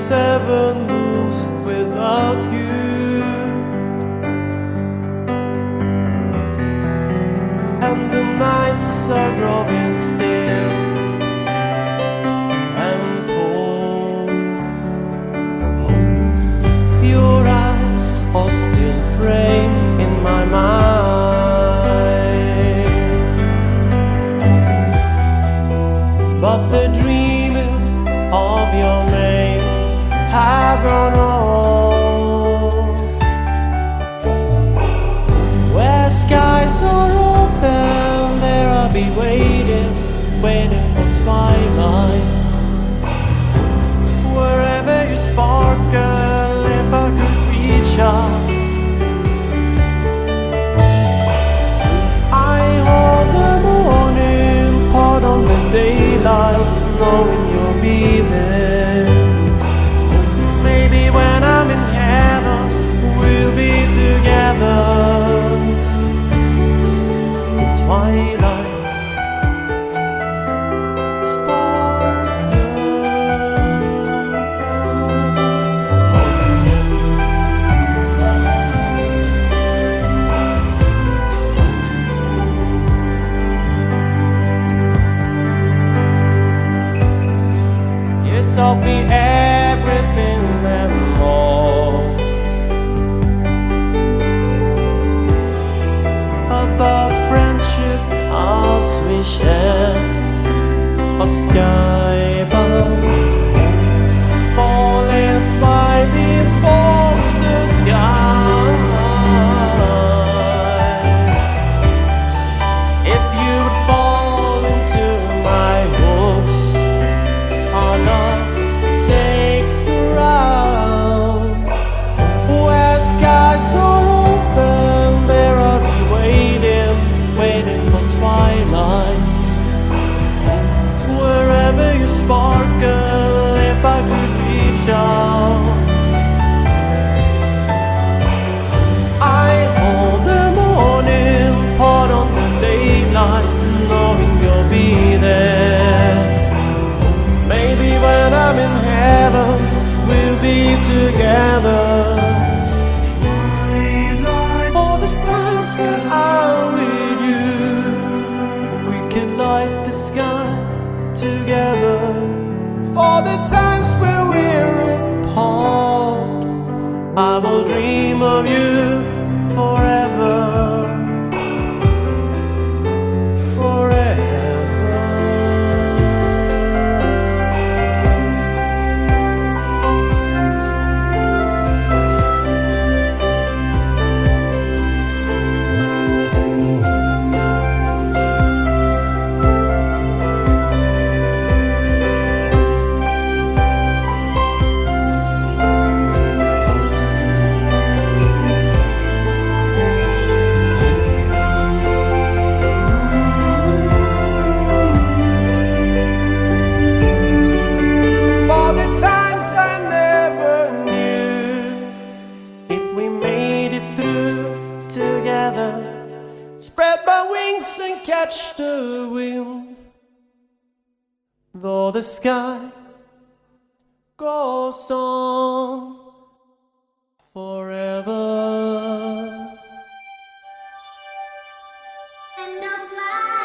seven moons without you, and the nights are growing still and cold. Your eyes are still framed in my mind, but the dreaming of your name have gone on. Where skies are open, there I'll be waiting for twilight. Wherever you sparkle, if I could reach out, I hold the morning, pardon the daylight, knowing you'll be there. Maybe when I'm in heaven, we'll be together in twilight. Sparkle. You taught me everything and more about friendship, as we share a sky above, falling twilight towards the sky. If you would fall into my hopes, our love takes ground. Where skies are open, there I'll be waiting for twilight. Wherever you sparkle, if I could reach out, I hold the morning, pardon the daylight, knowing you'll be there. Maybe when I'm in heaven, we'll be together. All the time spent out with you, we can light the sky together. For the times where we're apart, I will dream of you forever. Together, spread my wings and catch the wind. Though the sky goes on forever. And I'm glad.